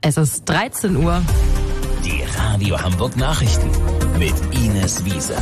Es ist 13 Uhr. Die Radio Hamburg Nachrichten mit Ines Wiese.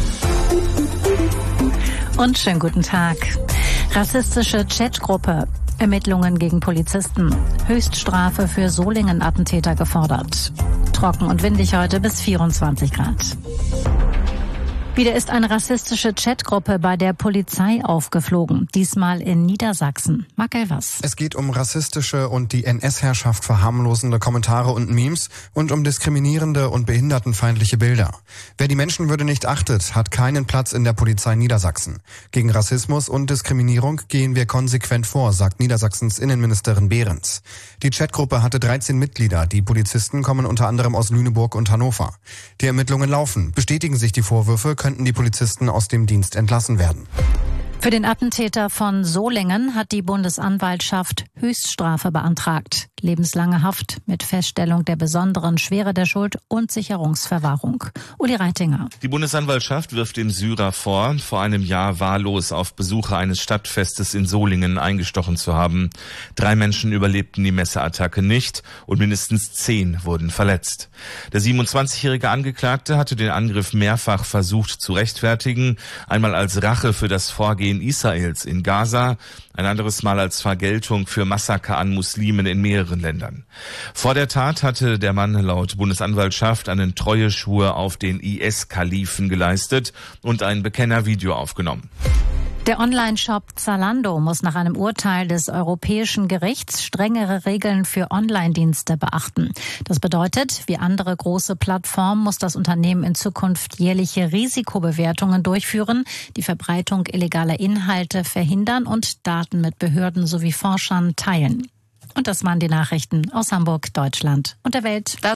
Und schönen guten Tag. Rassistische Chatgruppe. Ermittlungen gegen Polizisten. Höchststrafe für Solingen-Attentäter gefordert. Trocken und windig heute bis 24 Grad. Wieder ist eine rassistische Chatgruppe bei der Polizei aufgeflogen. Diesmal in Niedersachsen. Marc Elvers. Es geht um rassistische und die NS-Herrschaft verharmlosende Kommentare und Memes und um diskriminierende und behindertenfeindliche Bilder. Wer die Menschenwürde nicht achtet, hat keinen Platz in der Polizei Niedersachsen. Gegen Rassismus und Diskriminierung gehen wir konsequent vor, sagt Niedersachsens Innenministerin Behrens. Die Chatgruppe hatte 13 Mitglieder. Die Polizisten kommen unter anderem aus Lüneburg und Hannover. Die Ermittlungen laufen. Bestätigen sich die Vorwürfe, könnten die Polizisten aus dem Dienst entlassen werden. Für den Attentäter von Solingen hat die Bundesanwaltschaft Höchststrafe beantragt. Lebenslange Haft mit Feststellung der besonderen Schwere der Schuld und Sicherungsverwahrung. Uli Reitinger. Die Bundesanwaltschaft wirft dem Syrer vor einem Jahr wahllos auf Besucher eines Stadtfestes in Solingen eingestochen zu haben. 3 Menschen überlebten die Messeattacke nicht und mindestens 10 wurden verletzt. Der 27-jährige Angeklagte hatte den Angriff mehrfach versucht zu rechtfertigen. Einmal als Rache für das Vorgehen Israels in Gaza, ein anderes Mal als Vergeltung für Massaker an Muslimen in mehreren Ländern. Vor der Tat hatte der Mann laut Bundesanwaltschaft einen Treueschwur auf den IS-Kalifen geleistet und ein Bekennervideo aufgenommen. Der Online-Shop Zalando muss nach einem Urteil des Europäischen Gerichts strengere Regeln für Online-Dienste beachten. Das bedeutet, wie andere große Plattformen muss das Unternehmen in Zukunft jährliche Risikobewertungen durchführen, die Verbreitung illegaler Inhalte verhindern und Daten mit Behörden sowie Forschern teilen. Und das waren die Nachrichten aus Hamburg, Deutschland und der Welt.